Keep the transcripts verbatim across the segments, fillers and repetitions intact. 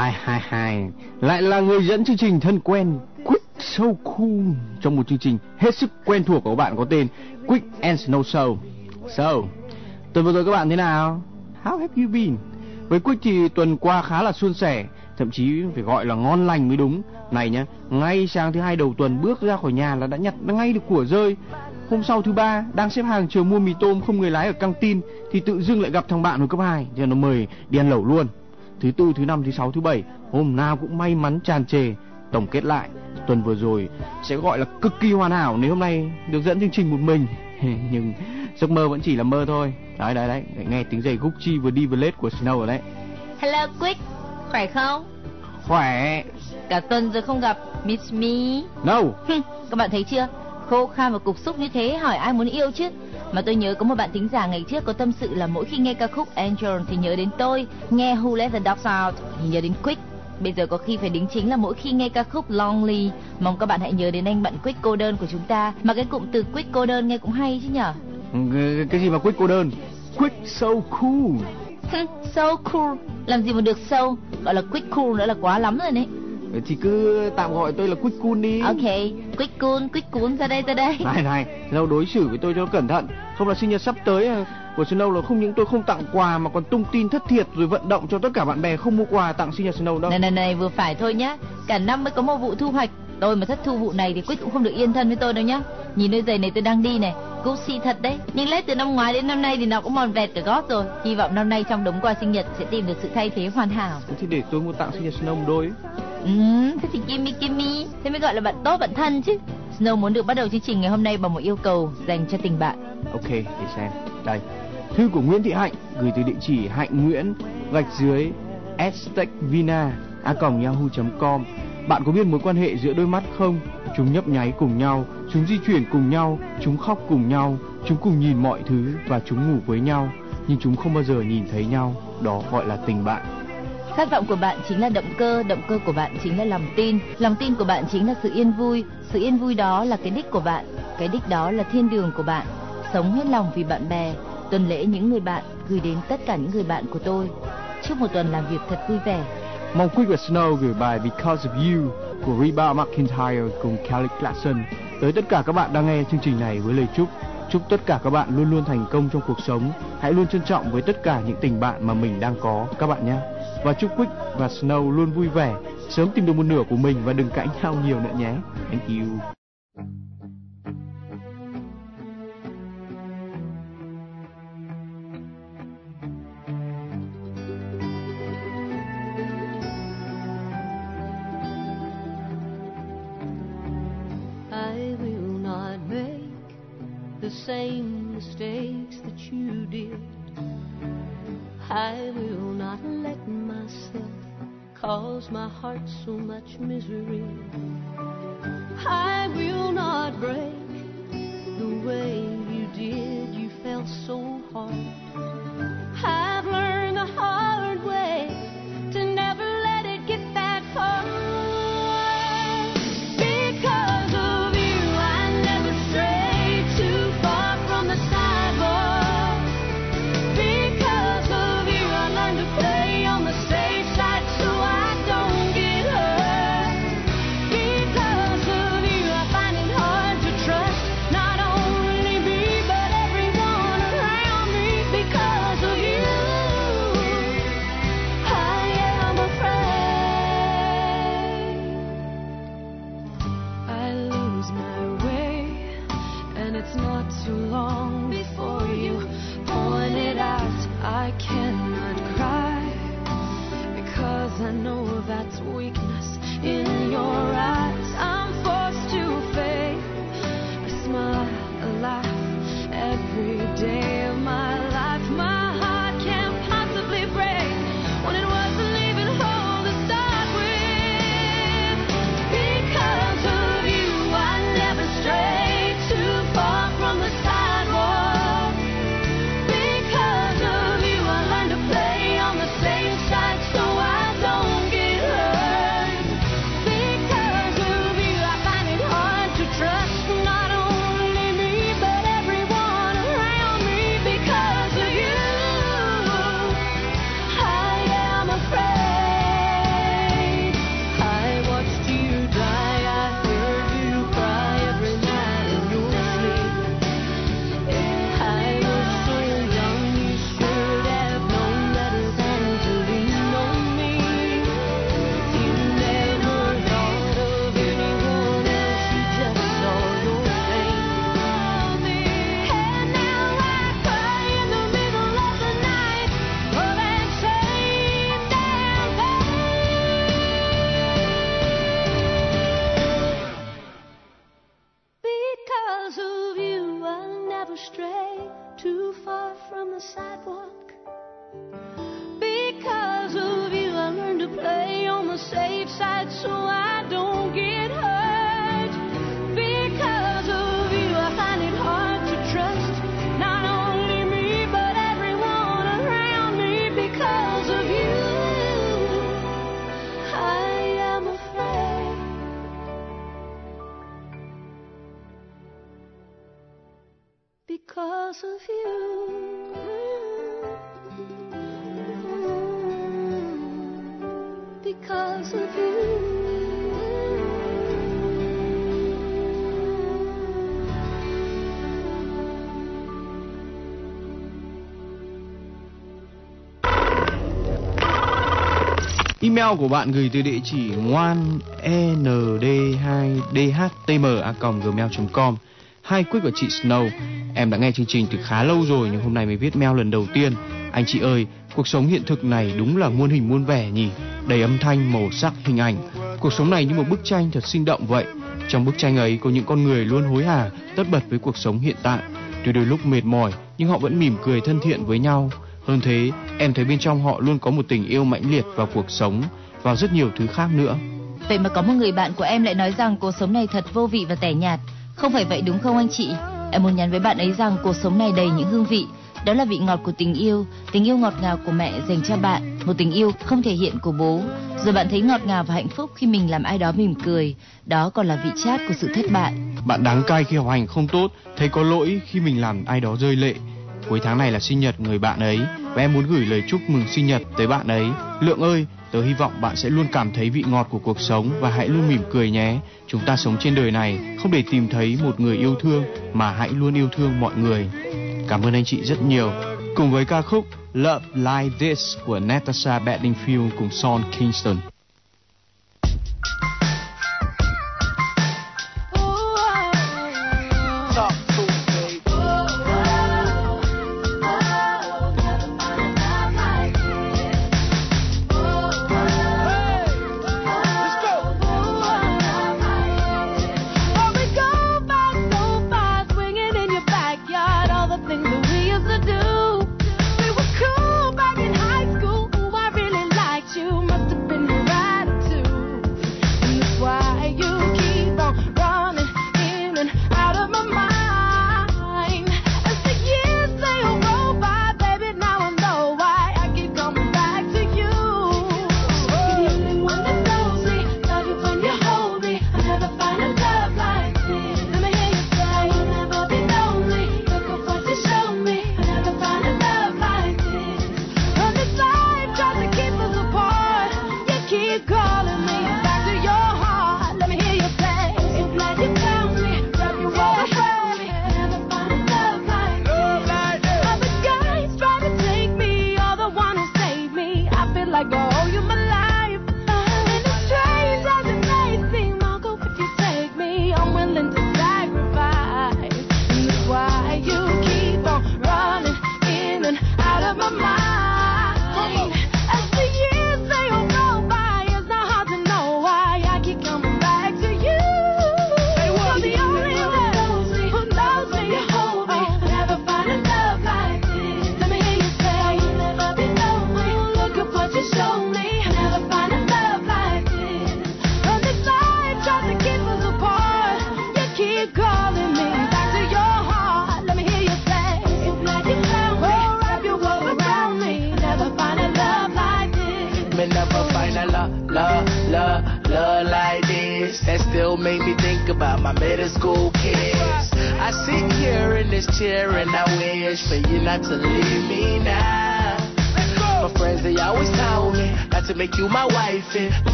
Hai hai hai lại là người dẫn chương trình thân quen Quick So Cool trong một chương trình hết sức quen thuộc của các bạn có tên Quick and Snow Show. So, tuần vừa rồi các bạn thế nào? How have you been? Với Quick thì tuần qua khá là suôn sẻ, thậm chí phải gọi là ngon lành mới đúng. Này nhá, ngay sáng thứ hai đầu tuần bước ra khỏi nhà là đã nhặt ngay được của rơi. Hôm sau thứ ba đang xếp hàng chờ mua mì tôm không người lái ở căng tin thì tự dưng lại gặp thằng bạn hồi cấp hai, cho nó mời đi ăn lẩu luôn. Thứ tư, thứ năm, thứ sáu, thứ bảy hôm nào cũng may mắn tràn trề. Tổng kết lại, tuần vừa rồi sẽ gọi là cực kỳ hoàn hảo nếu hôm nay được dẫn chương trình một mình. Nhưng giấc mơ vẫn chỉ là mơ thôi. Đấy đấy đấy, nghe tiếng giày Gucci vừa đi vừa lết của Snow rồi đấy. Hello Quick, khỏe không? Khỏe. Cả tuần rồi không gặp, miss me. No. Các bạn thấy chưa, khô khan và cục xúc như thế hỏi ai muốn yêu chứ. Mà tôi nhớ có một bạn thính giả ngày trước có tâm sự là mỗi khi nghe ca khúc Angel thì nhớ đến tôi, nghe Who Let the Dogs Out thì nhớ đến Quick. Bây giờ có khi phải đính chính là mỗi khi nghe ca khúc Lonely, mong các bạn hãy nhớ đến anh bạn Quick cô đơn của chúng ta. Mà cái cụm từ Quick cô đơn nghe cũng hay chứ nhở. Cái, cái gì mà Quick cô đơn? Quick so cool. So cool, làm gì mà được so, gọi là Quick cool nữa là quá lắm rồi đấy. Thì cứ tạm gọi tôi là Quick cool đi. Ok, Quick cool, Quick cool ra đây ra đây. Này này, Snow đối xử với tôi cho cẩn thận, không là sinh nhật sắp tới của Snow là không những tôi không tặng quà mà còn tung tin thất thiệt rồi vận động cho tất cả bạn bè không mua quà tặng sinh nhật Snow đâu. Này này này, vừa phải thôi nhá. Cả năm mới có một vụ thu hoạch, tôi mà thất thu vụ này thì Quick cũng không được yên thân với tôi đâu nhá. Nhìn đôi giày này tôi đang đi này, Gucci thật đấy, nhưng lết từ năm ngoái đến năm nay thì nó cũng mòn vẹt cả gót rồi. Hy vọng năm nay trong đống quà sinh nhật sẽ tìm được sự thay thế hoàn hảo. Thì để tôi mua tặng sinh nhật Snow một đôi. Ừ, thế thì gimme gimme, thế mới gọi là bạn tốt bạn thân chứ. Snow muốn được bắt đầu chương trình ngày hôm nay bằng một yêu cầu dành cho tình bạn. Ok, để xem. Đây, thư của Nguyễn Thị Hạnh gửi từ địa chỉ hạnh nguyễn gạch dưới estekvina a còng yahoo chấm com. Bạn có biết mối quan hệ giữa đôi mắt không? Chúng nhấp nháy cùng nhau, chúng di chuyển cùng nhau, chúng khóc cùng nhau, chúng cùng nhìn mọi thứ và chúng ngủ với nhau, nhưng chúng không bao giờ nhìn thấy nhau. Đó gọi là tình bạn. Khát vọng của bạn chính là động cơ, động cơ của bạn chính là lòng tin, lòng tin của bạn chính là sự yên vui, sự yên vui đó là cái đích của bạn, cái đích đó là thiên đường của bạn. Sống hết lòng vì bạn bè. Tuần lễ những người bạn gửi đến tất cả những người bạn của tôi. Chúc một tuần làm việc thật vui vẻ. Mong Quick và Snow gửi bài Because of You của Reba McEntire cùng Kelly Clarkson tới tất cả các bạn đang nghe chương trình này với lời chúc. Chúc tất cả các bạn luôn luôn thành công trong cuộc sống. Hãy luôn trân trọng với tất cả những tình bạn mà mình đang có các bạn nhé. Và chúc Quick và Snow luôn vui vẻ, sớm tìm được một nửa của mình và đừng cãi nhau nhiều nữa nhé. Thank you. I will not make the same mistakes that you did. I will not let myself cause my heart so much misery. I will not break the way you did, you felt so hard. I've learned the hard way to never let it get that far. Because of you I never stray too far from the sidewalk. Because of you I learned to play on the safe side so I don't get hurt. Because of you I find it hard to trust not only me but everyone around me. Because of you I am afraid I lose my way, and it's not too long before you point it out. I cannot cry because I know that's weakness in your eyes. I'm forced to fake a smile, a laugh every day of my life. My heart can't possibly break when it wasn't even whole to start with. Because of you I never stray too far from the sidewalk. Because of you I learned to play on the same side so I don't get hurt. Because of you never stray too far from the sidewalk. Because of you, I learned to play on the safe side so I don't get hurt. Because of you, I find it hard to trust not only me, but everyone around me. Because of you, I am afraid. Because of you. Because of you. Email của bạn gửi từ địa chỉ ngoan n d hai d h t m a còng gmail chấm com. Hi Quick và chị Snow, em đã nghe chương trình từ khá lâu rồi nhưng hôm nay mới viết mail lần đầu tiên. Anh chị ơi, cuộc sống hiện thực này đúng là muôn hình muôn vẻ nhỉ, đầy âm thanh, màu sắc, hình ảnh. Cuộc sống này như một bức tranh thật sinh động vậy. Trong bức tranh ấy có những con người luôn hối hả, tất bật với cuộc sống hiện tại. Tuy đôi lúc mệt mỏi nhưng họ vẫn mỉm cười thân thiện với nhau. Hơn thế, em thấy bên trong họ luôn có một tình yêu mãnh liệt vào cuộc sống, vào rất nhiều thứ khác nữa. Vậy mà có một người bạn của em lại nói rằng cuộc sống này thật vô vị và tẻ nhạt. Không phải vậy đúng không anh chị? Em muốn nhắn với bạn ấy rằng cuộc sống này đầy những hương vị. Đó là vị ngọt của tình yêu, tình yêu ngọt ngào của mẹ dành cho bạn, một tình yêu không thể hiện của bố. Rồi bạn thấy ngọt ngào và hạnh phúc khi mình làm ai đó mỉm cười. Đó còn là vị chát của sự thất bại. Bạn đắng cay khi học hành không tốt, thấy có lỗi khi mình làm ai đó rơi lệ. Cuối tháng này là sinh nhật người bạn ấy và em muốn gửi lời chúc mừng sinh nhật tới bạn ấy. Lượng ơi, tớ hy vọng bạn sẽ luôn cảm thấy vị ngọt của cuộc sống và hãy luôn mỉm cười nhé. Chúng ta sống trên đời này không để tìm thấy một người yêu thương mà hãy luôn yêu thương mọi người. Cảm ơn anh chị rất nhiều. Cùng với ca khúc Love Like This của Natasha Bedingfield cùng Sean Kingston.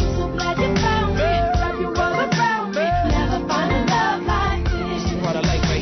What I like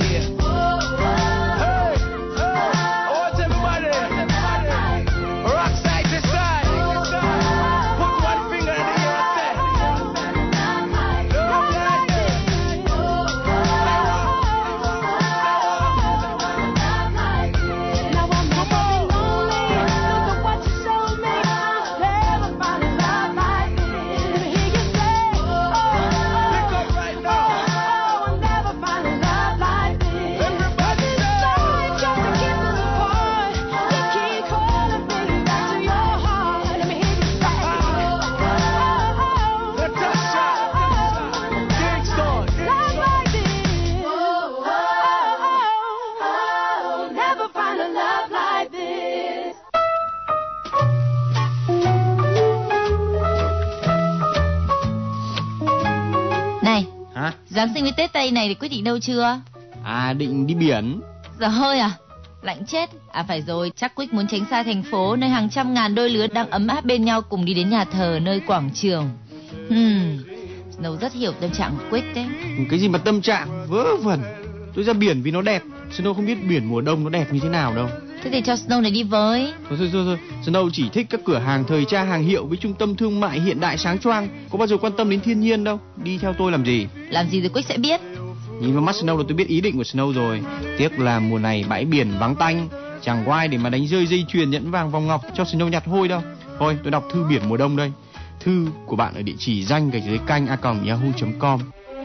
Giáng sinh với Tết Tây này thì quyết định đâu chưa? À, định đi biển. Giờ hơi à? Lạnh chết. À phải rồi, chắc Quick muốn tránh xa thành phố nơi hàng trăm ngàn đôi lứa đang ấm áp bên nhau cùng đi đến nhà thờ nơi quảng trường. Hmm, Snow rất hiểu tâm trạng của Quick đấy. Cái gì mà tâm trạng, vớ vẩn. Tôi ra biển vì nó đẹp. Snow không biết biển mùa đông nó đẹp như thế nào đâu. Thế thì cho Snow này đi với. Thôi thôi thôi, thôi. Snow chỉ thích các cửa hàng thời trang hàng hiệu với trung tâm thương mại hiện đại sáng choang, có bao giờ quan tâm đến thiên nhiên đâu. Đi theo tôi làm gì? Làm gì rồi Quick sẽ biết. Nhìn vào mắt Snow là tôi biết ý định của Snow rồi. Tiếc là mùa này bãi biển vắng tanh, chẳng có ai để mà đánh rơi dây chuyền nhẫn vàng vòng ngọc cho Snow nhặt hôi đâu. Thôi tôi đọc thư biển mùa đông đây. Thư của bạn ở địa chỉ danh gạch dưới canh a còng yahoo chấm com.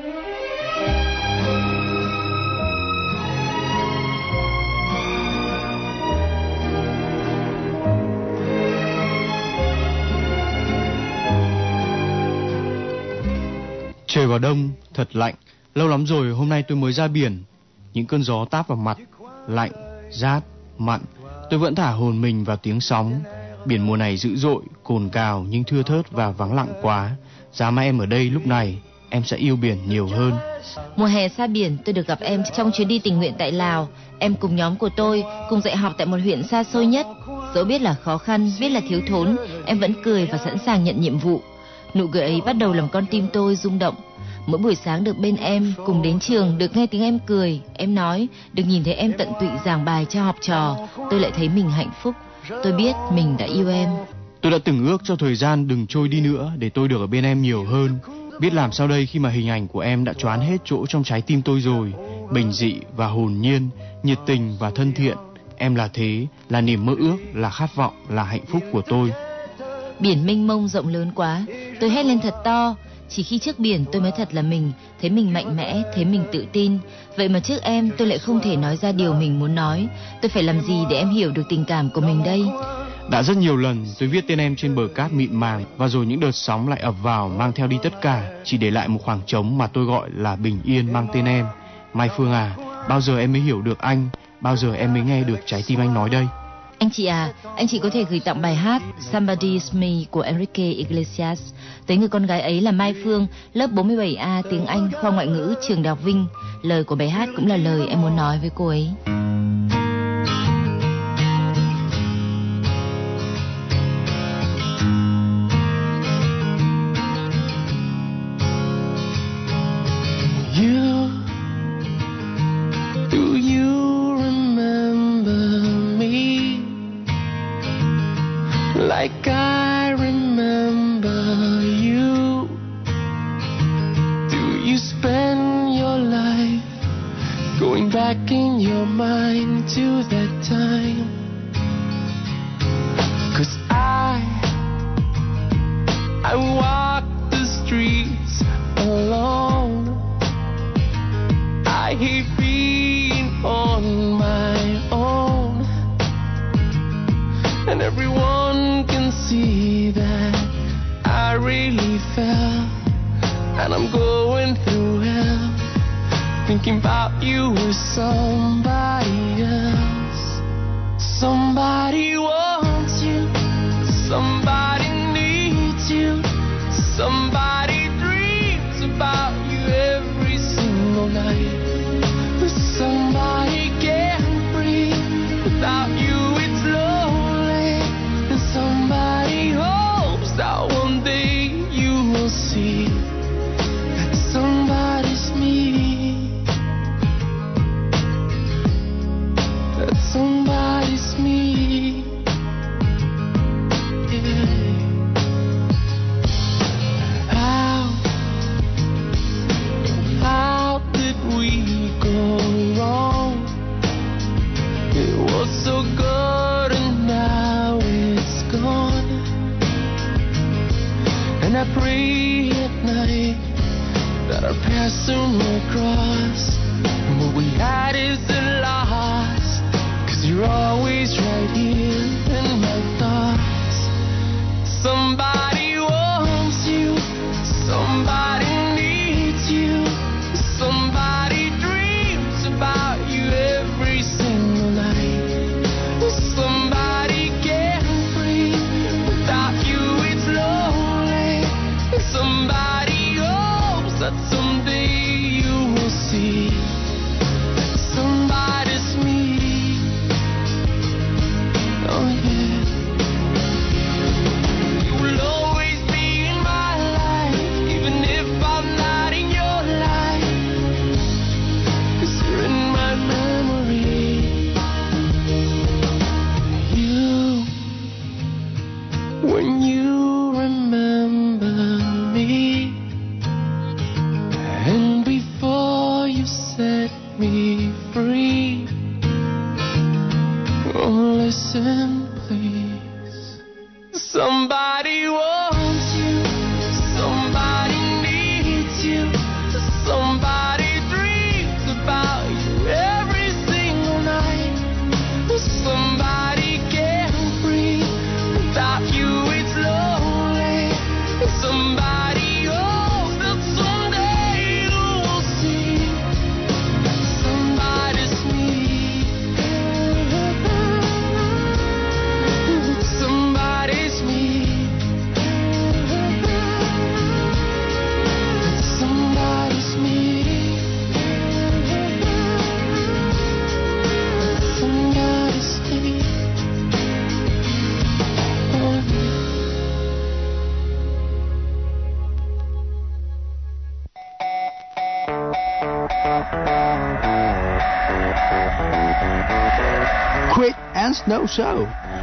Trời vào đông, thật lạnh. Lâu lắm rồi hôm nay tôi mới ra biển. Những cơn gió táp vào mặt, lạnh, rát, mặn. Tôi vẫn thả hồn mình vào tiếng sóng. Biển mùa này dữ dội, cồn cào nhưng thưa thớt và vắng lặng quá. Giá mà em ở đây lúc này, em sẽ yêu biển nhiều hơn. Mùa hè xa biển, tôi được gặp em trong chuyến đi tình nguyện tại Lào. Em cùng nhóm của tôi, cùng dạy học tại một huyện xa xôi nhất. Dẫu biết là khó khăn, biết là thiếu thốn, em vẫn cười và sẵn sàng nhận nhiệm vụ. Nụ cười ấy bắt đầu làm con tim tôi rung động. Mỗi buổi sáng được bên em, cùng đến trường, được nghe tiếng em cười, em nói, được nhìn thấy em tận tụy giảng bài cho học trò, tôi lại thấy mình hạnh phúc. Tôi biết mình đã yêu em. Tôi đã từng ước cho thời gian đừng trôi đi nữa để tôi được ở bên em nhiều hơn. Biết làm sao đây khi mà hình ảnh của em đã choán hết chỗ trong trái tim tôi rồi. Bình dị và hồn nhiên, nhiệt tình và thân thiện. Em là thế, là niềm mơ ước, là khát vọng, là hạnh phúc của tôi. Biển mênh mông rộng lớn quá, tôi hét lên thật to. Chỉ khi trước biển tôi mới thật là mình, thấy mình mạnh mẽ, thấy mình tự tin. Vậy mà trước em tôi lại không thể nói ra điều mình muốn nói. Tôi phải làm gì để em hiểu được tình cảm của mình đây? Đã rất nhiều lần tôi viết tên em trên bờ cát mịn màng, và rồi những đợt sóng lại ập vào mang theo đi tất cả, chỉ để lại một khoảng trống mà tôi gọi là bình yên mang tên em. Mai Phương à, bao giờ em mới hiểu được anh? Bao giờ em mới nghe được trái tim anh nói đây? Anh chị à, anh chị có thể gửi tặng bài hát Somebody's Me của Enrique Iglesias tới người con gái ấy là Mai Phương, lớp bốn mươi bảy A tiếng Anh, khoa ngoại ngữ, trường Đại học Vinh. Lời của bài hát cũng là lời em muốn nói với cô ấy. You, do you remember me like I remember you? Do you spend your life going back in your mind to that time? 'Cause I, I walk the streets alone. I hate being on my own, and everyone can see that I really fell, and I'm going through hell, thinking about you with somebody else. Somebody wants you, somebody needs you, somebody dreams about you every single night. Somebody can't breathe without you, it's lonely. And somebody hopes that one day you will see that somebody's me, that somebody's me. Yeah. How, how did we go wrong? It was so good and now it's gone. And I pray at night that our paths soon will cross, and what we had isn't lost, 'cause you're always right here in my thoughts. Somebody wants you, somebody needs you, somebody dreams about you every single night. Somebody can't breathe without you, it's lonely. Somebody hopes that someday you listen, please. Somebody wants you, somebody needs you, somebody dreams about you every single night. Somebody can't breathe without you, it's lonely. Somebody hopes that someday you'll see somebody's me. Somebody's me. Somebody's me. Somebody's me. Quick and Snow Show.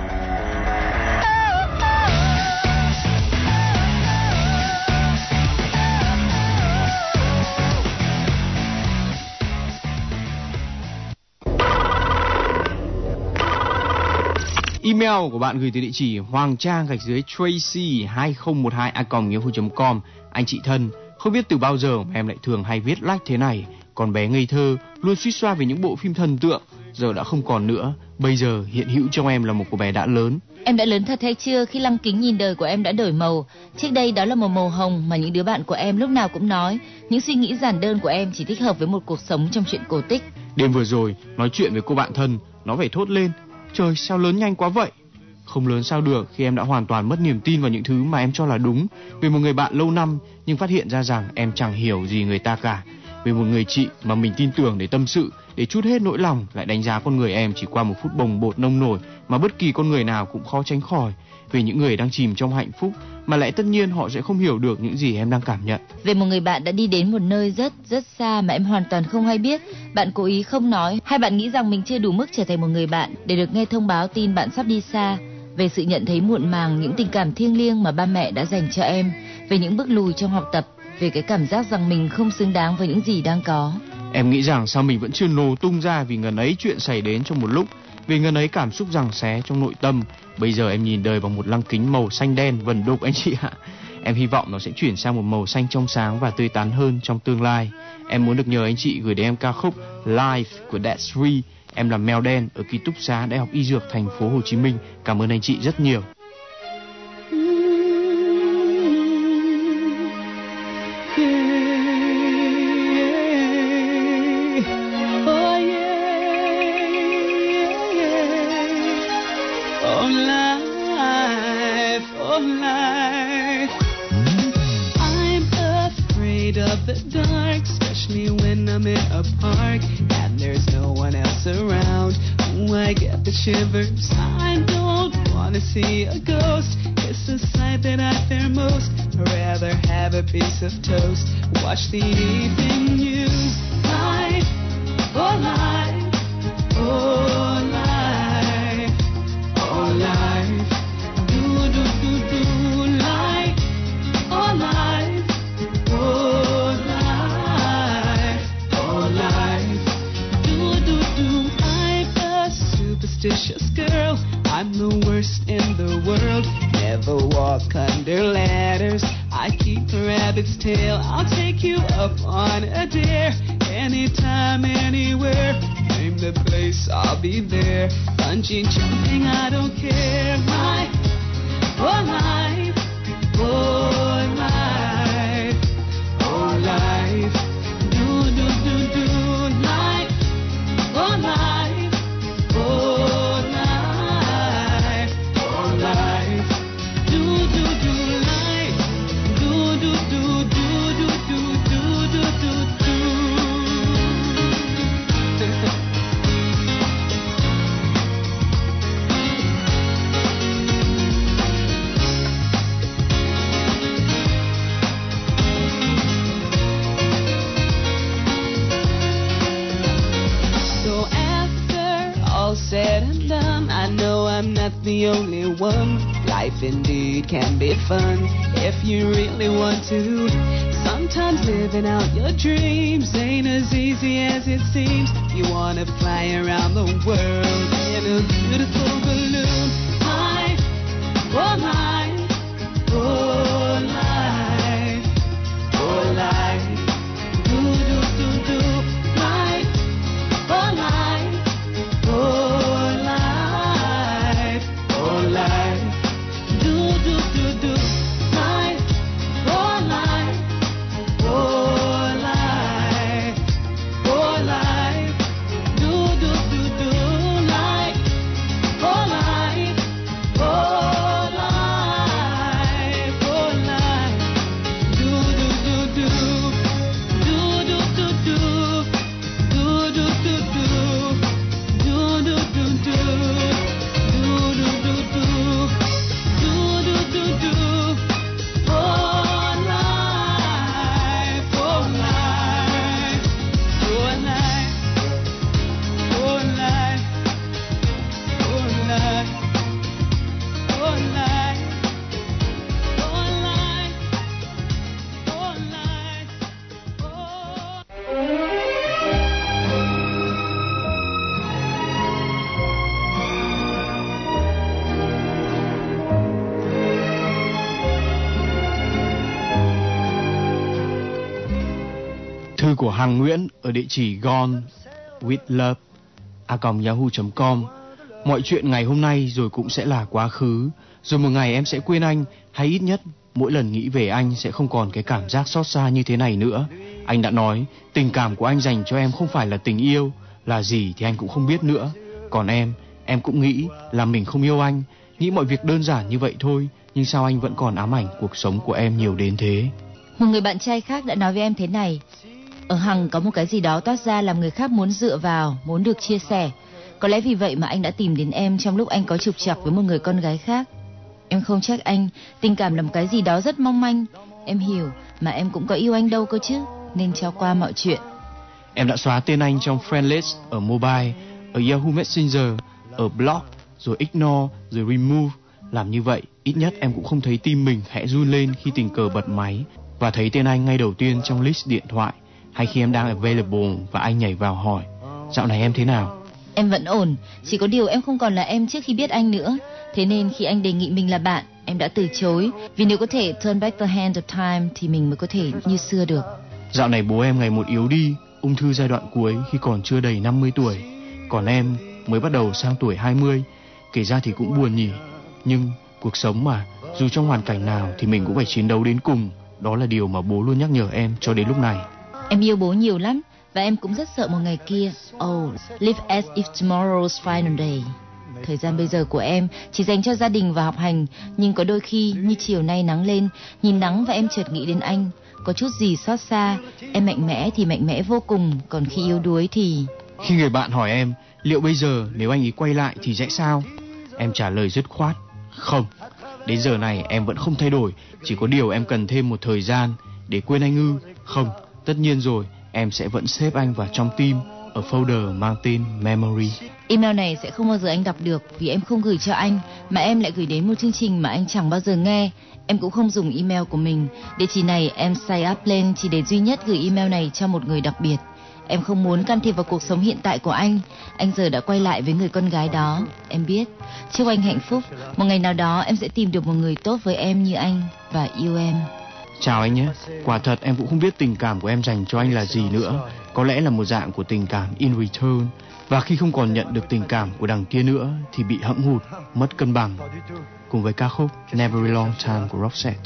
Email của bạn gửi từ địa chỉ hoàng trang gạch dưới tracy hai không một hai a còng yahoo chấm com. Anh chị thân, không biết từ bao giờ mà em lại thường hay viết like thế này. Còn bé ngây thơ, luôn suýt xoa về những bộ phim thần tượng, giờ đã không còn nữa. Bây giờ hiện hữu trong em là một cô bé đã lớn. Em đã lớn thật hay chưa khi lăng kính nhìn đời của em đã đổi màu? Trước đây đó là một màu hồng mà những đứa bạn của em lúc nào cũng nói. Những suy nghĩ giản đơn của em chỉ thích hợp với một cuộc sống trong truyện cổ tích. Đêm vừa rồi, nói chuyện với cô bạn thân, nó phải thốt lên: trời, sao lớn nhanh quá vậy? Không lớn sao được khi em đã hoàn toàn mất niềm tin vào những thứ mà em cho là đúng. Về một người bạn lâu năm nhưng phát hiện ra rằng em chẳng hiểu gì người ta cả. Về một người chị mà mình tin tưởng để tâm sự, để trút hết nỗi lòng, lại đánh giá con người em chỉ qua một phút bồng bột nông nổi mà bất kỳ con người nào cũng khó tránh khỏi. Về những người đang chìm trong hạnh phúc mà lại tất nhiên họ sẽ không hiểu được những gì em đang cảm nhận. Về một người bạn đã đi đến một nơi rất rất xa mà em hoàn toàn không hay biết. Bạn cố ý không nói, hay bạn nghĩ rằng mình chưa đủ mức trở thành một người bạn để được nghe thông báo tin bạn sắp đi xa. Về sự nhận thấy muộn màng những tình cảm thiêng liêng mà ba mẹ đã dành cho em. Về những bước lùi trong học tập. Về cái cảm giác rằng mình không xứng đáng với những gì đang có. Em nghĩ rằng sao mình vẫn chưa nổ tung ra vì ngần ấy chuyện xảy đến trong một lúc. Vì ngần ấy cảm xúc giằng xé trong nội tâm. Bây giờ em nhìn đời bằng một lăng kính màu xanh đen vần đục anh chị ạ. Em hy vọng nó sẽ chuyển sang một màu xanh trong sáng và tươi tắn hơn trong tương lai. Em muốn được nhờ anh chị gửi đến em ca khúc Life của That's Free. Em là mèo đen ở ký túc xá Đại học Y Dược thành phố Hồ Chí Minh. Cảm ơn anh chị rất nhiều. The dark, especially when I'm in a park and there's no one else around. Ooh, I get the shivers. I don't wanna see a ghost. It's the sight that I fear most. I'd rather have a piece of toast. Watch the evening news. Life, oh life, oh life, oh life. Do do do do life, oh life, oh. Superstitious girl, I'm the worst in the world. Never walk under ladders. I keep a rabbit's tail. I'll take you up on a dare. Anytime, anywhere. Name the place, I'll be there. Bungee jumping, I don't care. My, oh life, oh life, oh life. Do do do do life, oh life. Oh life, oh life, do do do life, do do do do do do do do do. So after all said and done, I know I'm not the only one. Life indeed can be fun if you really want to. Some Sometimes living out your dreams ain't as easy as it seems. You wanna fly around the world in a beautiful balloon. Life, oh life, oh life, oh life. Do do do do. Life, oh life, oh life, oh life. Do do do do. Life, oh life. Oh life, oh life, do do do do life, oh life, oh life, oh life, do do do do, do do do do, do do do do, do do do do, do do do do, do do do do, oh life, oh life, oh life, oh life, oh life, oh life, oh life, oh life, Thư của Hằng Nguyễn ở địa chỉ gone with love a còng yahoo chấm com. Mọi chuyện ngày hôm nay rồi cũng sẽ là quá khứ. Rồi một ngày em sẽ quên anh, hay ít nhất mỗi lần nghĩ về anh sẽ không còn cái cảm giác xót xa như thế này nữa. Anh đã nói tình cảm của anh dành cho em không phải là tình yêu, là gì thì anh cũng không biết nữa. Còn em, em cũng nghĩ là mình không yêu anh, nghĩ mọi việc đơn giản như vậy thôi. Nhưng sao anh vẫn còn ám ảnh cuộc sống của em nhiều đến thế? Một người bạn trai khác đã nói với em thế này: ở Hằng có một cái gì đó toát ra làm người khác muốn dựa vào, muốn được chia sẻ. Có lẽ vì vậy mà anh đã tìm đến em trong lúc anh có trục trặc với một người con gái khác. Em không trách anh, tình cảm là một cái gì đó rất mong manh. Em hiểu, mà em cũng có yêu anh đâu cơ chứ, nên cho qua mọi chuyện. Em đã xóa tên anh trong friend list, ở mobile, ở Yahoo Messenger, ở blog, rồi ignore, rồi remove. Làm như vậy, ít nhất em cũng không thấy tim mình khẽ run lên khi tình cờ bật máy và thấy tên anh ngay đầu tiên trong list điện thoại, hay khi em đang available và anh nhảy vào hỏi: dạo này em thế nào? Em vẫn ổn, chỉ có điều em không còn là em trước khi biết anh nữa. Thế nên khi anh đề nghị mình là bạn, em đã từ chối. Vì nếu có thể turn back the hand of time thì mình mới có thể như xưa được. Dạo này bố em ngày một yếu đi, ung thư giai đoạn cuối khi còn chưa đầy năm mươi tuổi. Còn em mới bắt đầu sang tuổi hai mươi. Kể ra thì cũng buồn nhỉ. Nhưng cuộc sống mà, dù trong hoàn cảnh nào thì mình cũng phải chiến đấu đến cùng. Đó là điều mà bố luôn nhắc nhở em cho đến lúc này. Em yêu bố nhiều lắm, và em cũng rất sợ một ngày kia. Oh, live as if tomorrow's final day. Thời gian bây giờ của em chỉ dành cho gia đình và học hành. Nhưng có đôi khi như chiều nay nắng lên, nhìn nắng và em chợt nghĩ đến anh. Có chút gì xót xa. Em mạnh mẽ thì mạnh mẽ vô cùng, còn khi yếu đuối thì... Khi người bạn hỏi em liệu bây giờ nếu anh ấy quay lại thì sẽ sao, em trả lời dứt khoát: không. Đến giờ này em vẫn không thay đổi, chỉ có điều em cần thêm một thời gian để quên anh ư? Không, tất nhiên rồi, em sẽ vẫn xếp anh vào trong tim, ở folder mang tên Memory. Email này sẽ không bao giờ anh đọc được, vì em không gửi cho anh, mà em lại gửi đến một chương trình mà anh chẳng bao giờ nghe. Em cũng không dùng email của mình. Địa chỉ này em sign up lên chỉ để duy nhất gửi email này cho một người đặc biệt. Em không muốn can thiệp vào cuộc sống hiện tại của anh. Anh giờ đã quay lại với người con gái đó. Em biết, chúc anh hạnh phúc. Một ngày nào đó em sẽ tìm được một người tốt với em như anh và yêu em. Chào anh nhé. Quả thật em cũng không biết tình cảm của em dành cho anh là gì nữa. Có lẽ là một dạng của tình cảm in return. Và khi không còn nhận được tình cảm của đằng kia nữa thì bị hẫng hụt, mất cân bằng. Cùng với ca khúc Never a Long Time của Roxette.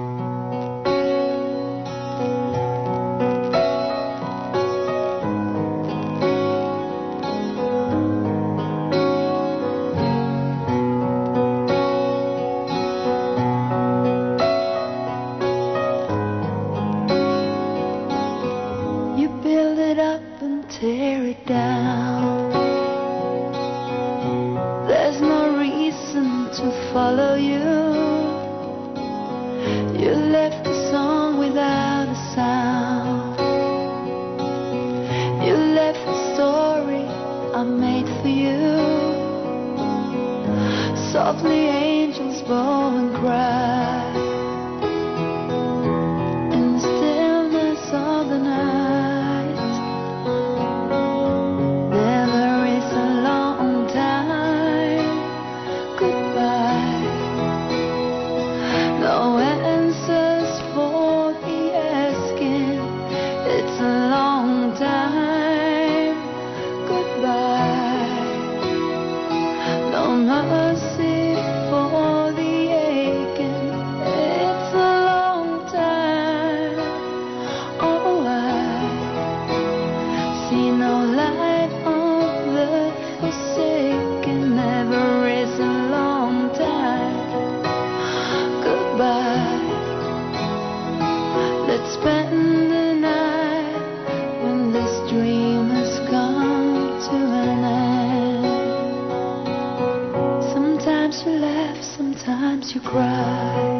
Softly angels bow and cry in the stillness. forsaken. Never is a long time. Goodbye. Let's spend the night when this dream has come to an end. Sometimes you laugh, sometimes you cry.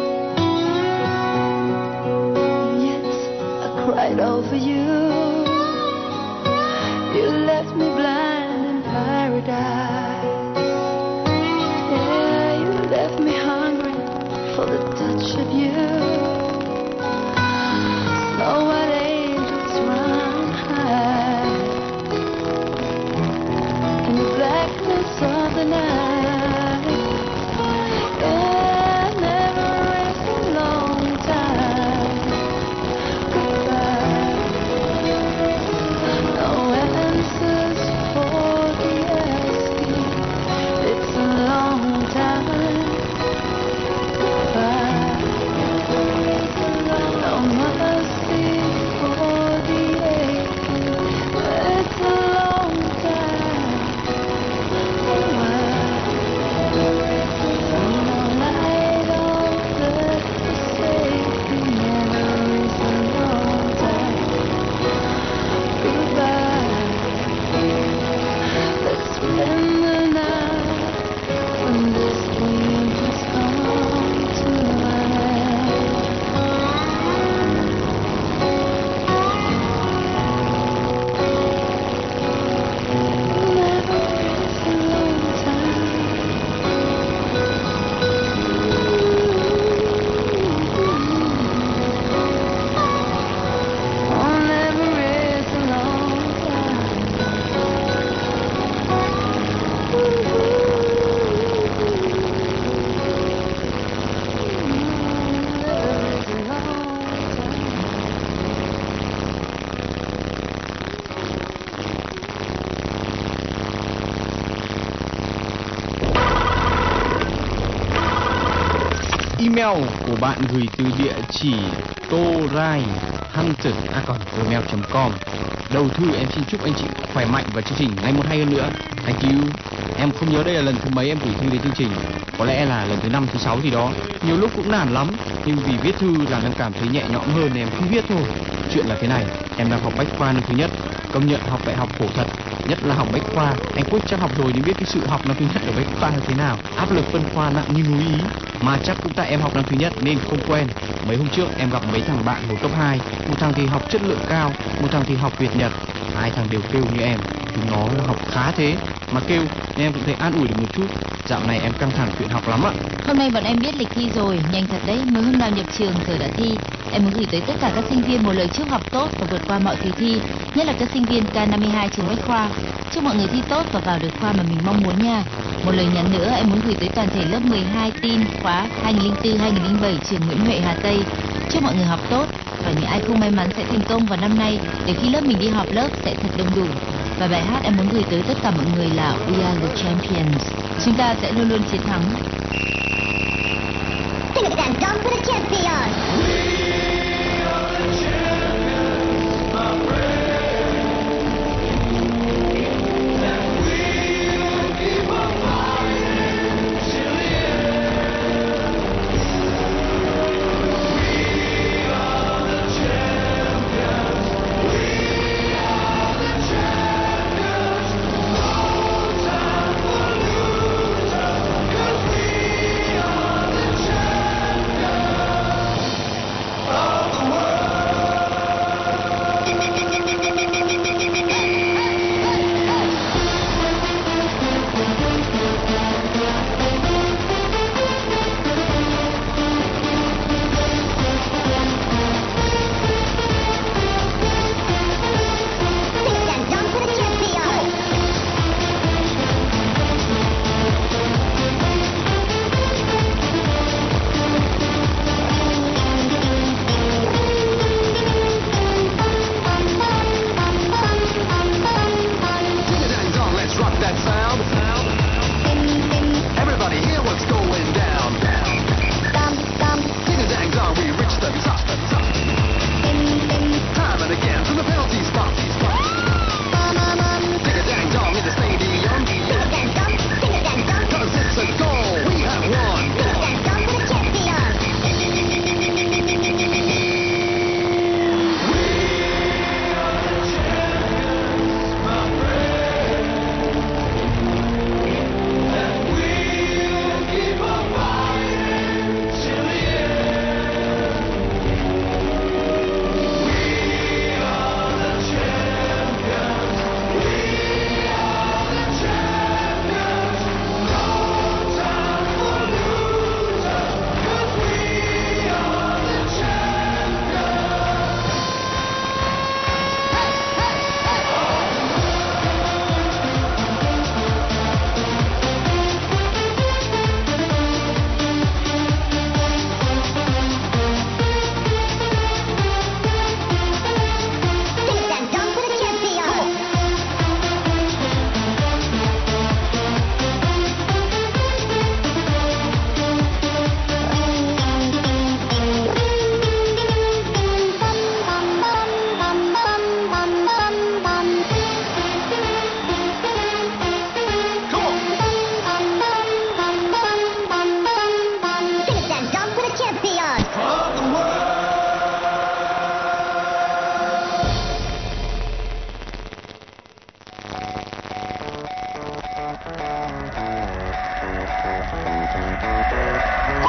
Cried over you. You left me blind in paradise. Yeah, you left me hungry for the touch of you. Snow white angels run high in the blackness of the night. Yeah, never is a long time. Email của bạn gửi từ địa chỉ torai hunter a còng gmail chấm com. Đầu thư em xin chúc anh chị khỏe mạnh và chương trình ngày một hay hơn nữa. Thank you. Em không nhớ đây là lần thứ mấy em gửi thư đến chương trình. Có lẽ là lần thứ năm, thứ sáu gì đó. Nhiều lúc cũng nản lắm, nhưng vì viết thư làm em cảm thấy nhẹ nhõm hơn nên em cứ viết thôi. Chuyện là thế này, em đang học bách khoa năm thứ nhất. Công nhận học đại học khổ thật, nhất là học bách khoa. Anh Quyết chắc học rồi nên biết cái sự học năm thứ nhất ở bách khoa như thế nào. Áp lực phân khoa nặng như núi Ý. Mà chắc cũng tại em học năm thứ nhất nên không quen. Mấy hôm trước em gặp mấy thằng bạn hồi cấp hai. Một thằng thì học chất lượng cao, một thằng thì học Việt Nhật. Hai thằng đều kêu như em, chúng nó là học khá thế mà kêu, nên em cũng thấy an ủi được một chút. Dạo này em căng thẳng chuyện học lắm ạ. Hôm nay bọn em biết lịch thi rồi, nhanh thật đấy, mới hôm nào nhập trường giờ đã thi. Em muốn gửi tới tất cả các sinh viên một lời chúc học tốt và vượt qua mọi kỳ thi, nhất là các sinh viên K năm mươi hai trường Bách Khoa. Chúc mọi người thi tốt và vào được khoa mà mình mong muốn nha. Một lời nhắn nữa em muốn gửi tới toàn thể lớp mười hai tin khóa hai nghìn lẻ bốn hai nghìn lẻ bảy trường Nguyễn Huệ Hà Tây. Chúc mọi người học tốt và những ai không may mắn sẽ thành công vào năm nay để khi lớp mình đi họp lớp sẽ thật đông đủ. Và bài hát em muốn gửi tới tất cả mọi người là We Are The Champions. Chúng ta sẽ luôn luôn chiến thắng. Sing it again, John, for the champions.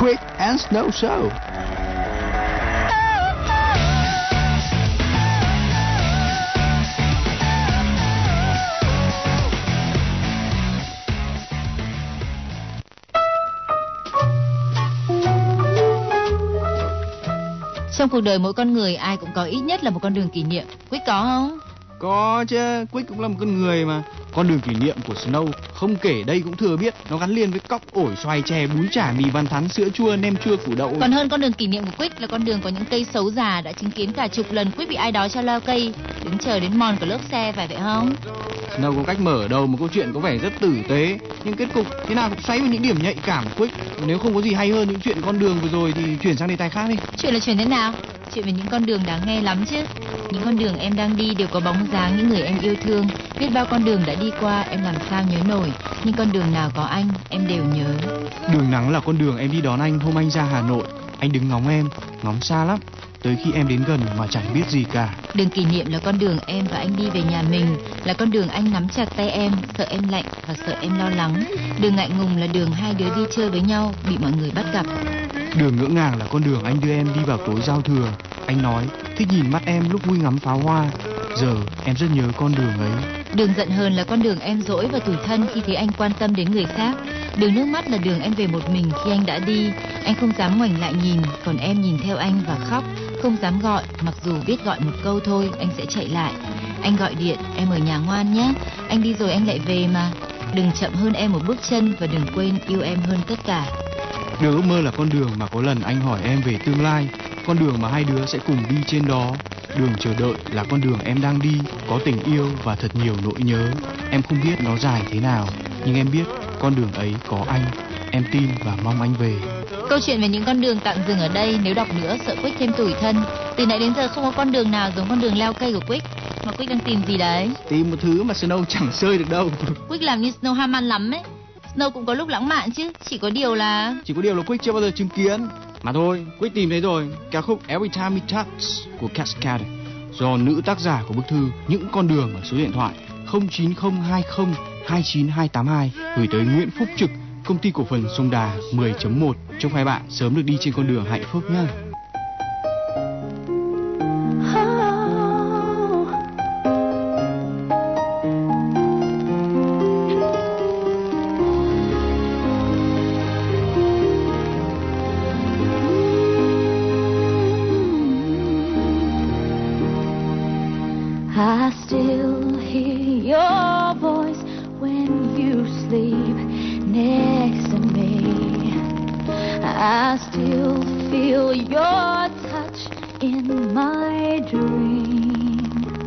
Quick and Snow Show. Trong cuộc đời mỗi con người ai cũng có ít nhất là một con đường kỷ niệm. Quick có không? Có chứ, Quick cũng là một con người mà. Con đường kỷ niệm của Snow không kể đây cũng thừa biết, nó gắn liền với cóc, ổi, xoài, chè, bún chả, mì văn thắn, sữa chua, nem chua, củ đậu. Còn hơn con đường kỷ niệm của Quick là con đường có những cây xấu già đã chứng kiến cả chục lần Quick bị ai đó cho leo cây, đứng chờ đến mòn cả lớp xe, phải vậy không? Snow có cách mở đầu một câu chuyện có vẻ rất tử tế, nhưng kết cục thế nào cũng xoáy vào những điểm nhạy cảm của Quick. Nếu không có gì hay hơn những chuyện con đường vừa rồi thì chuyển sang đề tài khác đi. Chuyện là chuyện thế nào? Chuyện về những con đường đáng nghe lắm chứ. Những con đường em đang đi đều có bóng dáng những người em yêu thương. Biết bao con đường đã đi qua em làm sao nhớ nổi, nhưng con đường nào có anh em đều nhớ. Đường nắng là con đường em đi đón anh hôm anh ra Hà Nội. Anh đứng ngóng em, ngóng xa lắm, tới khi em đến gần mà chẳng biết gì cả. Đường kỷ niệm là con đường em và anh đi về nhà mình, là con đường anh nắm chặt tay em, sợ em lạnh và sợ em lo lắng. Đường ngại ngùng là đường hai đứa đi chơi với nhau, bị mọi người bắt gặp. Đường ngỡ ngàng là con đường anh đưa em đi vào tối giao thừa. Anh nói thích nhìn mắt em lúc vui ngắm pháo hoa. Giờ em rất nhớ con đường ấy. Đường giận hờn là con đường em dỗi và tủi thân khi thấy anh quan tâm đến người khác. Đường nước mắt là đường em về một mình khi anh đã đi. Anh không dám ngoảnh lại nhìn, còn em nhìn theo anh và khóc, không dám gọi, mặc dù biết gọi một câu thôi anh sẽ chạy lại. Anh gọi điện, em ở nhà ngoan nhé, anh đi rồi anh lại về mà. Đừng chậm hơn em một bước chân và đừng quên yêu em hơn tất cả. Đường ước mơ là con đường mà có lần anh hỏi em về tương lai, con đường mà hai đứa sẽ cùng đi trên đó. Đường chờ đợi là con đường em đang đi, có tình yêu và thật nhiều nỗi nhớ. Em không biết nó dài thế nào, nhưng em biết con đường ấy có anh. Em tin và mong anh về. Câu chuyện về những con đường tạm dừng ở đây, nếu đọc nữa sợ Quick thêm tủi thân. Từ nãy đến giờ không có con đường nào giống con đường leo cây của Quick. Mà Quick đang tìm gì đấy? Tìm một thứ mà Snow chẳng sơi được đâu. Quick làm như Snow ham ăn lắm ấy. Snow cũng có lúc lãng mạn chứ, chỉ có điều là... Chỉ có điều là Quick chưa bao giờ chứng kiến. Mà thôi, Quick tìm thấy rồi, ca khúc Every Time We Touch của Cascade, do nữ tác giả của bức thư Những Con Đường ở số điện thoại không chín không hai không hai chín hai tám hai gửi tới Nguyễn Phúc Trực, công ty cổ phần Sông Đà mười chấm một. Chúc hai bạn sớm được đi trên con đường hạnh phúc nhé. I still hear your voice when you sleep next to me. I still feel your touch in my dream.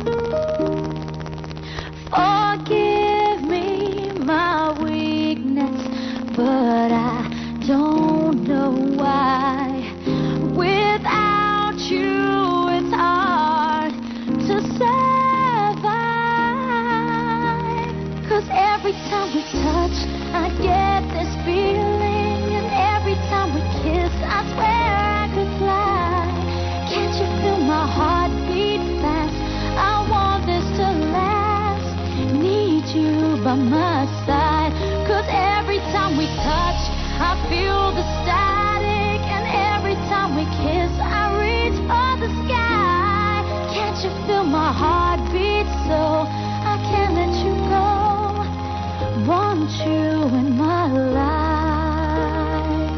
Forgive me my weakness, but I don't know why. Without you, it's hard to say. Cause every time we touch, I get this feeling. And every time we kiss, I swear I could fly. Can't you feel my heart beat fast? I want this to last. Need you by my side. Cause every time we touch, I feel the static. And every time we kiss, I reach for the sky. Can't you feel my heart beat so I can't let you go? Want you in my life.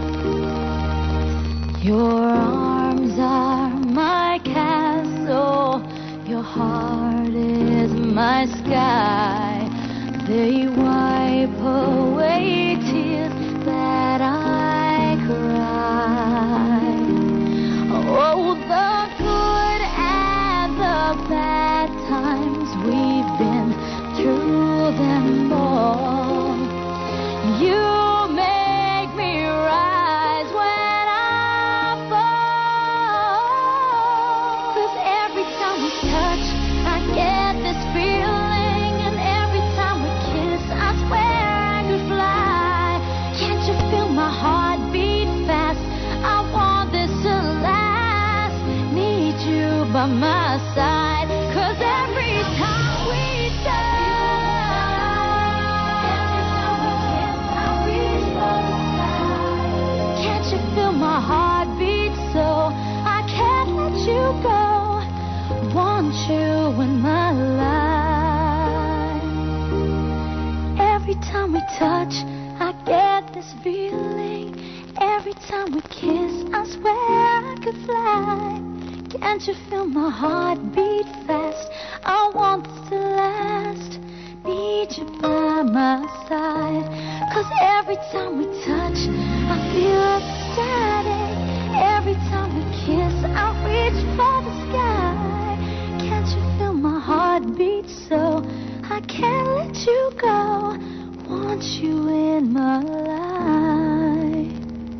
Your arms are my castle. Your heart is my sky. They wipe away tears that I cry. Oh, the good and the bad times, we've been through them all. You make me rise when I fall. Cause every time we touch, I get this feeling. And every time we kiss, I swear I time we touch, I get this feeling. Every time we kiss, I swear I could fly. Can't you feel my heart beat fast? I want this to last. Need you by my side. Cause every time we touch, I feel ecstatic. Every time we kiss, I reach for the sky. Can't you feel my heart beat so? I can't let you go. Want you in my life.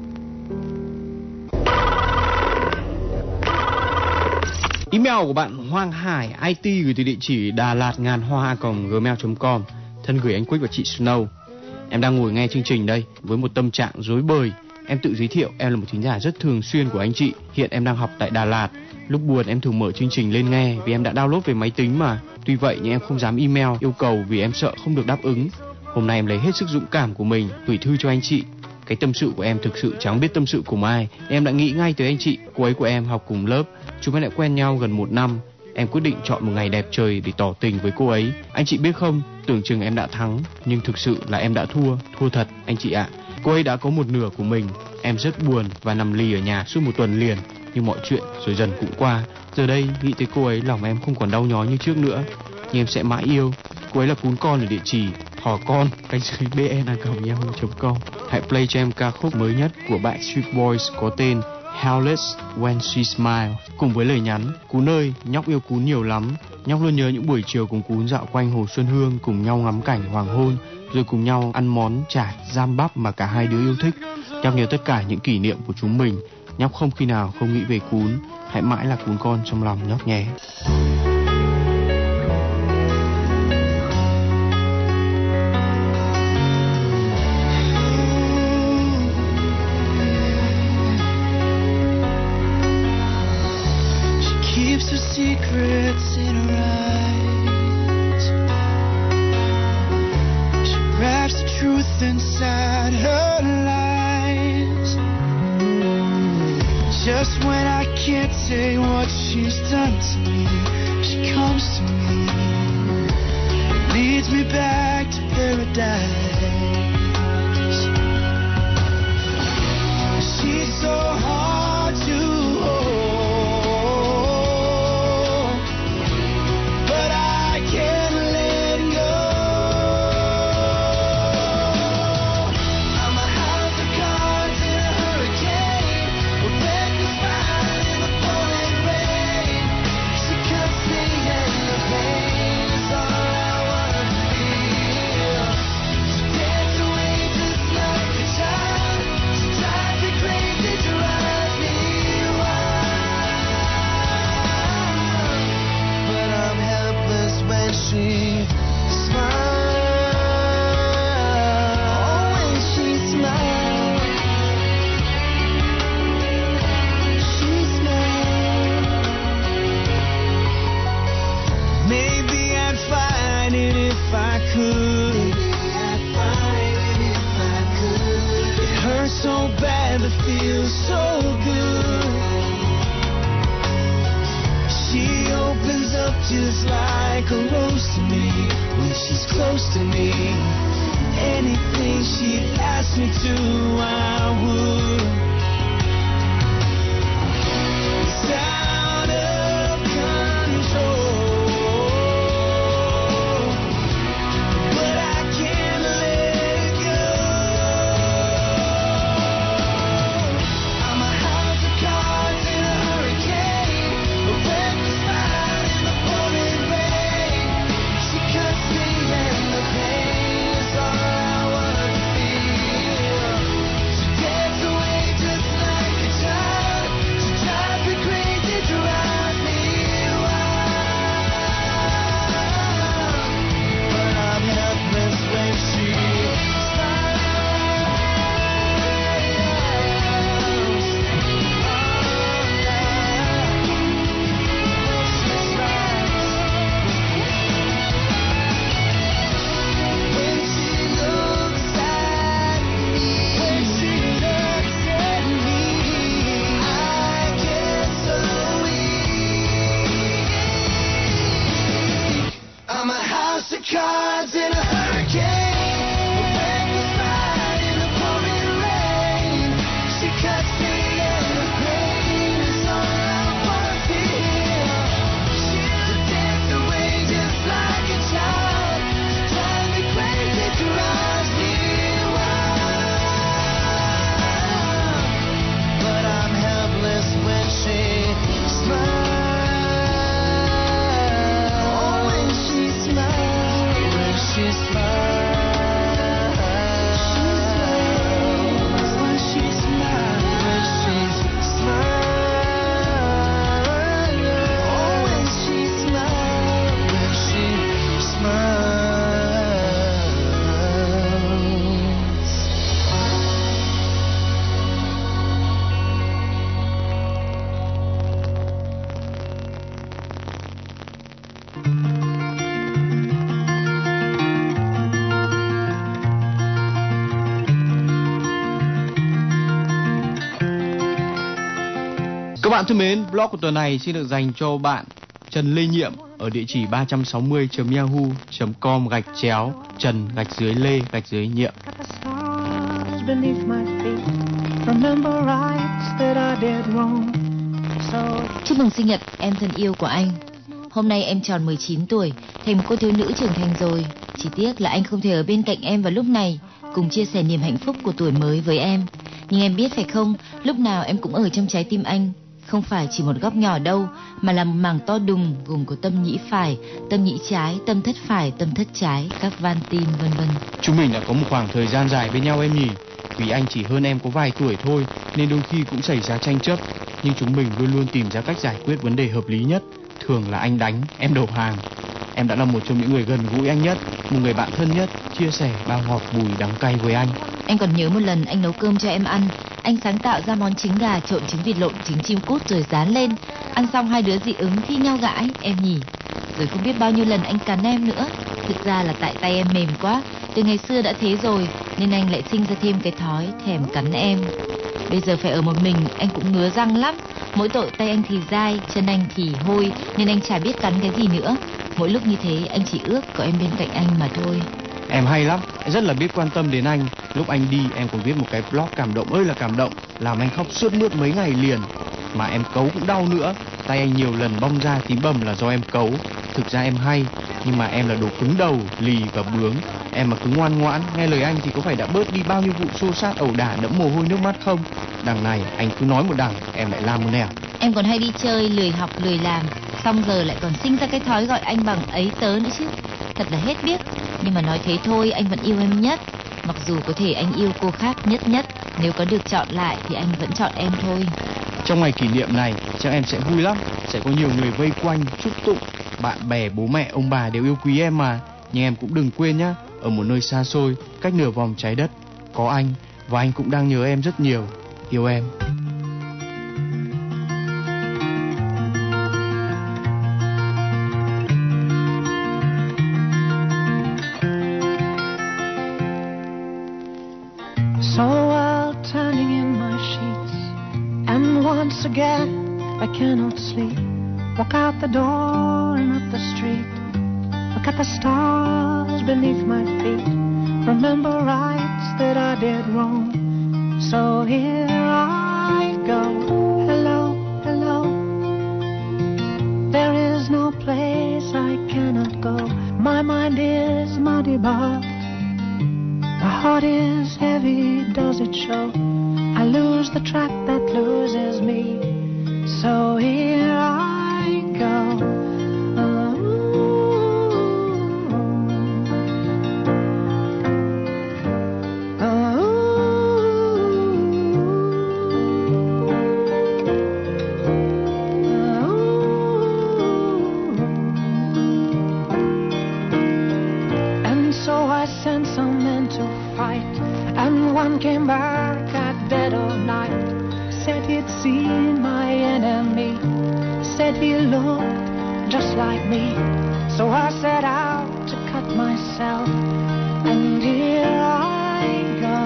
Email của bạn Hoàng Hải i tê gửi từ địa chỉ đà lạt ngàn hoa còng gmail chấm com. Thân gửi anh Quick và chị Snow. Em đang ngồi nghe chương trình đây với một tâm trạng rối bời. Em tự giới thiệu em là một thính giả rất thường xuyên của anh chị. Hiện em đang học tại Đà Lạt. Lúc buồn em thường mở chương trình lên nghe vì em đã download về máy tính mà. Tuy vậy nhưng em không dám email yêu cầu vì em sợ không được đáp ứng. Hôm nay em lấy hết sức dũng cảm của mình gửi thư cho anh chị. Cái tâm sự của em thực sự chẳng biết tâm sự cùng ai. Em đã nghĩ ngay tới anh chị. Cô ấy của em học cùng lớp. Chúng em đã quen nhau gần một năm. Em quyết định chọn một ngày đẹp trời để tỏ tình với cô ấy. Anh chị biết không, tưởng chừng em đã thắng, nhưng thực sự là em đã thua, thua thật anh chị ạ. Cô ấy đã có một nửa của mình. Em rất buồn và nằm lì ở nhà suốt một tuần liền. Nhưng mọi chuyện rồi dần cũng qua. Giờ đây nghĩ tới cô ấy lòng em không còn đau nhói như trước nữa. Nhưng em sẽ mãi yêu. Cô ấy là cún con ở địa chỉ hò con cách dưới bn a còng yahoo chấm com. Hãy play cho em ca khúc mới nhất của Backstreet Boys có tên Helpless When She Smiles, cùng với lời nhắn: Cún ơi, nhóc yêu cún nhiều lắm. Nhóc luôn nhớ những buổi chiều cùng cún dạo quanh hồ Xuân Hương, cùng nhau ngắm cảnh hoàng hôn, rồi cùng nhau ăn món chả giam bắp mà cả hai đứa yêu thích. Nhóc nhớ tất cả những kỷ niệm của chúng mình. Nhóc không khi nào không nghĩ về cún. Hãy mãi là cún con trong lòng nhóc nhé. Keeps her secrets in her eyes. She wraps the truth inside her lies. Just when I can't say what she's done to me, she comes to me, leads me back to paradise. She's so hard to hold. She smiles. Oh, when she smiles, she smiles. Maybe I'd find it if I could. Maybe I'd find it if I could. It hurts so bad but feels so good. She opens up just like a rose to me when she's close to me. Anything she'd ask me to, I would. It's out of control, but I can't let go. I'm a house of cards in a hurricane, a reckless ride in the pouring rain. She cuts me and the pain is all I want to feel. She takes away Các bạn thân mến, blog của tuần này xin được dành cho bạn Trần Lê Nhiệm ở địa chỉ ba trăm sáu mươi chấm yahoo chấm com gạch chéo Trần gạch dưới Lê gạch dưới Nhiệm. Chúc mừng sinh nhật em thân yêu của anh. Hôm nay em tròn mười chín tuổi, thành một cô thiếu nữ trưởng thành rồi. Chỉ tiếc là anh không thể ở bên cạnh em vào lúc này, cùng chia sẻ niềm hạnh phúc của tuổi mới với em. Nhưng em biết phải không, lúc nào em cũng ở trong trái tim anh. Không phải chỉ một góc nhỏ đâu, mà là một mảng to đùng gồm có tâm nhĩ phải, tâm nhĩ trái, tâm thất phải, tâm thất trái, các van tim vân vân. Chúng mình đã có một khoảng thời gian dài bên nhau em nhỉ? Vì anh chỉ hơn em có vài tuổi thôi, nên đôi khi cũng xảy ra tranh chấp. Nhưng chúng mình luôn luôn tìm ra cách giải quyết vấn đề hợp lý nhất. Thường là anh đánh, em đầu hàng. Em đã là một trong những người gần gũi anh nhất, một người bạn thân nhất, chia sẻ bao ngọt bùi đắng cay với anh. Anh còn nhớ một lần anh nấu cơm cho em ăn. Anh sáng tạo ra món trứng gà trộn trứng vịt lộn trứng chim cút rồi dán lên. Ăn xong hai đứa dị ứng thi nhau gãi, em nhỉ. Rồi không biết bao nhiêu lần anh cắn em nữa. Thực ra là tại tay em mềm quá. Từ ngày xưa đã thế rồi, nên anh lại sinh ra thêm cái thói thèm cắn em. Bây giờ phải ở một mình, anh cũng ngứa răng lắm. Mỗi tội tay anh thì dai, chân anh thì hôi, nên anh chả biết cắn cái gì nữa. Mỗi lúc như thế anh chỉ ước có em bên cạnh anh mà thôi. Em hay lắm, em rất là biết quan tâm đến anh. Lúc anh đi em còn viết một cái blog cảm động ơi là cảm động, làm anh khóc sướt mướt mấy ngày liền. Mà em cấu cũng đau nữa, tay anh nhiều lần bong ra tím bầm là do em cấu. Thực ra em hay, nhưng mà em là đồ cứng đầu, lì và bướng. Em mà cứ ngoan ngoãn, nghe lời anh thì có phải đã bớt đi bao nhiêu vụ xô xát ẩu đả đẫm mồ hôi nước mắt không? Đằng này anh cứ nói một đằng, em lại làm một nẻo. Em còn hay đi chơi, lười học, lười làm, xong giờ lại còn sinh ra cái thói gọi anh bằng ấy tớ nữa chứ. Thật là hết biết. Nhưng mà nói thế thôi, anh vẫn yêu em nhất. Mặc dù có thể anh yêu cô khác nhất nhất, nếu có được chọn lại thì anh vẫn chọn em thôi. Trong ngày kỷ niệm này, chắc em sẽ vui lắm. Sẽ có nhiều người vây quanh, chúc tụng. Bạn bè, bố mẹ, ông bà đều yêu quý em mà. Nhưng em cũng đừng quên nhá, ở một nơi xa xôi, cách nửa vòng trái đất, có anh. Và anh cũng đang nhớ em rất nhiều. Yêu em. Once again, I cannot sleep. Walk out the door and up the street. Look at the stars beneath my feet. Remember rights that I did wrong. So here I go. Hello, hello. There is no place I cannot go. My mind is muddy, but my heart is heavy, does it show? I lose the track that loses me. So here I go. Oh, oh, oh. And so I sent some men to fight, and one came back at dead of night. Said he'd seen my enemy, said he looked just like me. So I set out to cut myself, and here I go.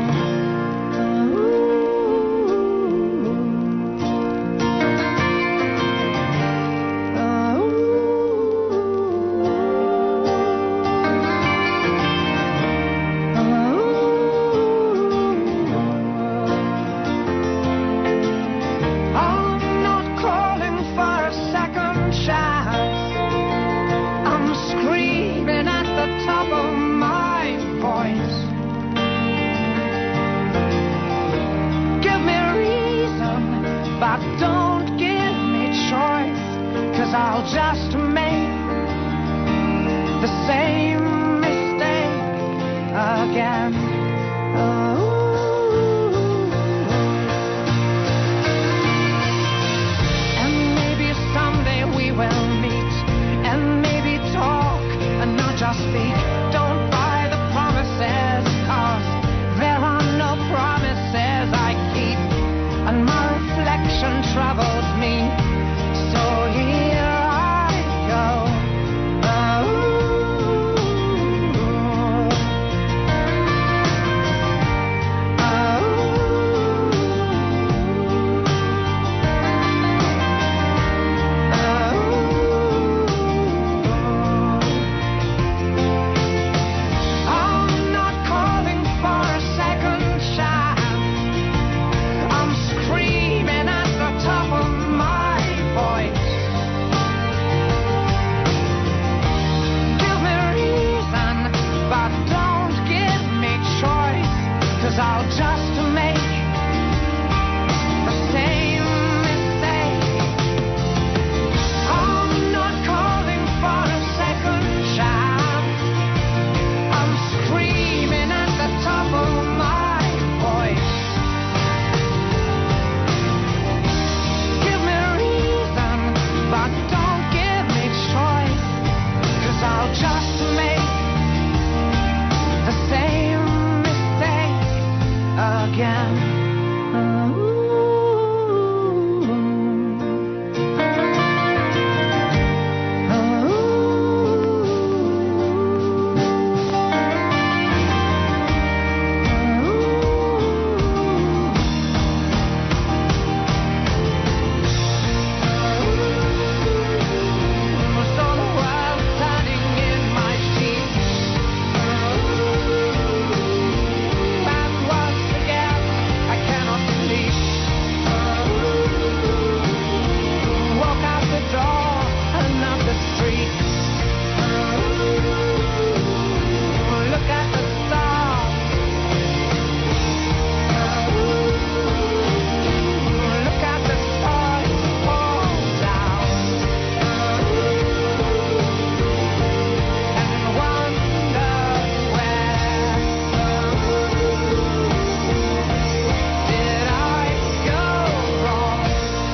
But don't give me choice, 'cause I'll just make the same mistake again. Oh. And maybe someday we will meet, and maybe talk and not just speak. Don't buy the promises, 'cause there are no promises I keep. And my reflection troubles me, so here I go. Oh, out just to make the same mistake. I'm not calling for a second chance. I'm screaming at the top of my voice. Give me reason, but don't give me choice, 'cause I'll just make the same mistake again. So the world turning in my sheets, and once again I cannot sleep. Walk out the door and up the street. Look at the stars. Look at the stars fall down. And wonder where did I go wrong?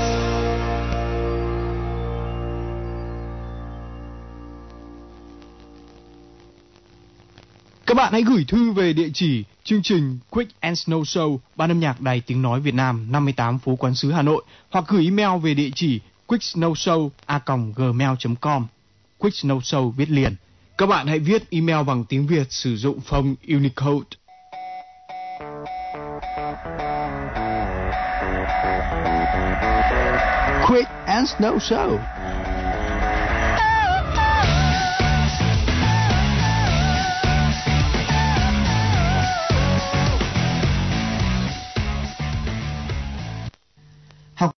Các bạn hãy gửi thư về địa chỉ chương trình Quick and Snow Show, Ban âm nhạc Đài Tiếng Nói Việt Nam, năm mươi tám Phố Quán Sứ, Hà Nội, hoặc gửi email về địa chỉ quicksnowshow a còng gmail chấm com. Quick Snow Show viết liền. Các bạn hãy viết email bằng tiếng Việt sử dụng phông Unicode. Quick and Snow Show.